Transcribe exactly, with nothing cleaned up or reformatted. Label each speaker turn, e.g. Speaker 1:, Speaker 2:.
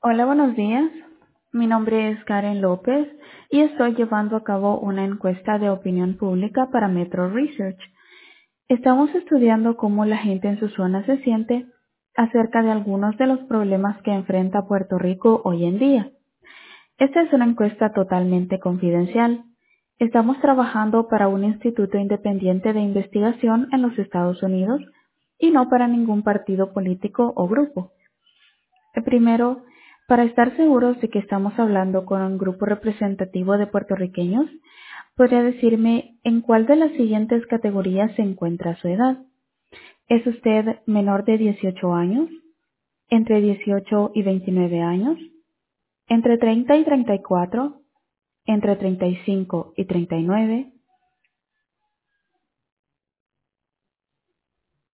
Speaker 1: Hola, buenos días. Mi nombre es Karen López y estoy llevando a cabo una encuesta de opinión pública para Metro Research. Estamos estudiando cómo la gente en su zona se siente acerca de algunos de los problemas que enfrenta Puerto Rico hoy en día. Esta es una encuesta totalmente confidencial. Estamos trabajando para un instituto independiente de investigación en los Estados Unidos y no para ningún partido político o grupo. Primero, para estar seguros de que estamos hablando con un grupo representativo de puertorriqueños, ¿podría decirme en cuál de las siguientes categorías se encuentra su edad? ¿Es usted menor de dieciocho años? ¿Entre dieciocho y veintinueve años? ¿Entre treinta y treinta y cuatro? ¿Entre treinta y cinco y treinta y nueve?